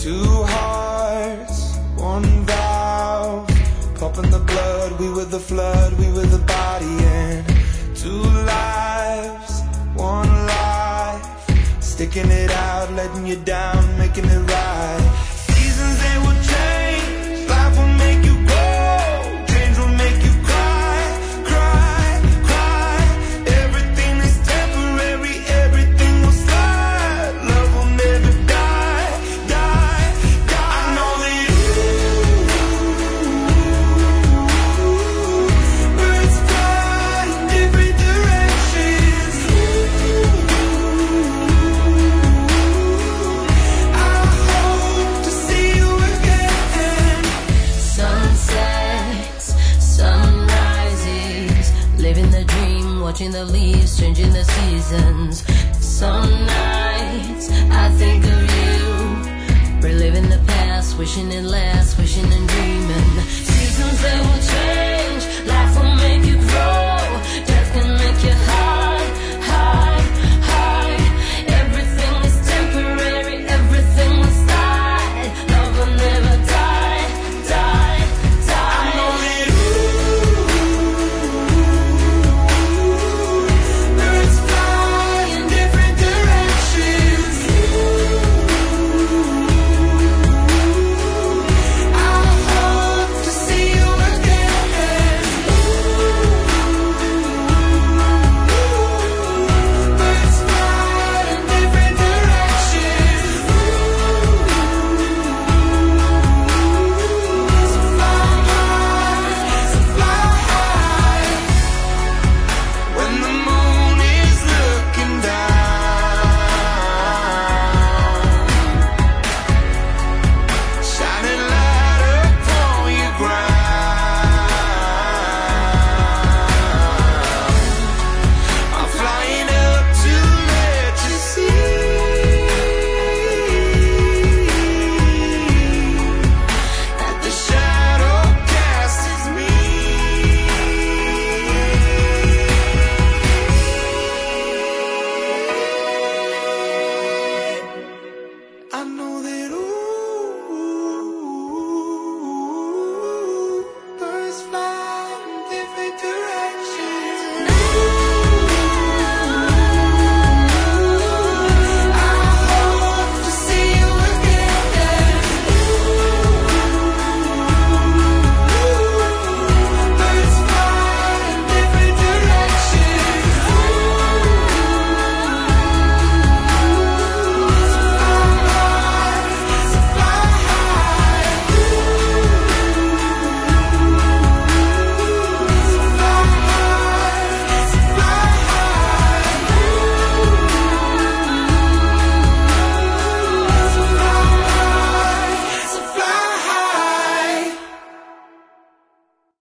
Two hearts, one valve, pumping the blood. We were the flood, we were the body, and two lives, one life, sticking it out, letting you down, making it right. Seasons, they will change, life will make you grow, change will make you cry, cry, cry. Everything is temporary, everything will slide, love will never die, die, die. I know that birds fly in different directions. I hope to see you again. Sunsets, sunrises, living the dream, watching the leaves changing the seasons. Some nights I think of you, reliving the past, wishing it lasts, wishing and dreaming. Seasons, they will change.